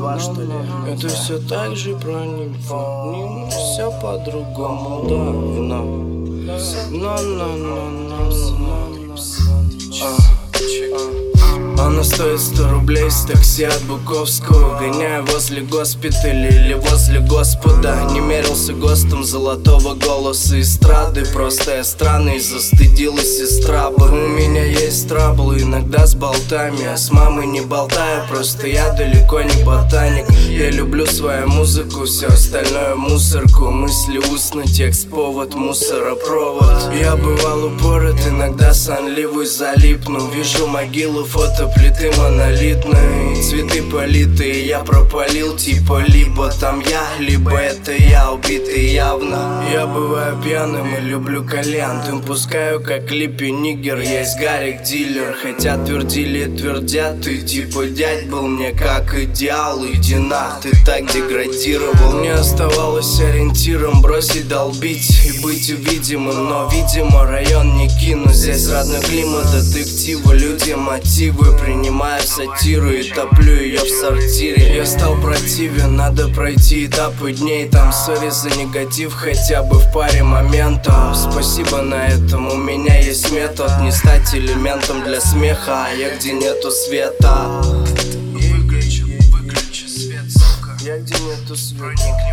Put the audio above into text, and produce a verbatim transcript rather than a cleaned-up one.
два, что ли? Это все так же про нимфу, не все по-другому, давно. Но-но-но-но-но. Она стоит сто рублей с такси от Буковского. Гоняю возле госпиталя или возле Господа. Не мерился ГОСТом золотого голоса эстрады. Просто я странный, застыдилась сестра бы. У меня есть траблы иногда с болтами, а с мамой не болтаю, просто я далеко не ботаник. Я люблю свою музыку, все остальное мусорку. Мысли устно, текст повод, мусоропровод. Я бывал упорот, иногда сонливый залипну. Вижу могилу, фото плиты монолитные, цветы политые, я пропалил, типа либо там я, либо это я, убитый явно. Я бываю пьяным и люблю кальян, дым пускаю, как клипе нигер, есть Гарик дилер. Хотя твердили и твердят, ты типа дядь был мне как идеал, иди на, ты так деградировал. Мне оставалось ориентиром бросить долбить и быть увидимым, но видимо район не кину. Здесь родной климат, детективы, люди, мотивы. Принимаю сатиру и топлю ее в сортире. Я стал противен, надо пройти этапы дней. Там сори за негатив хотя бы в паре моментов. Спасибо на этом, у меня есть метод не стать элементом для смеха, а я где нету света. Выключи, выключи свет, сука. Я где нету света.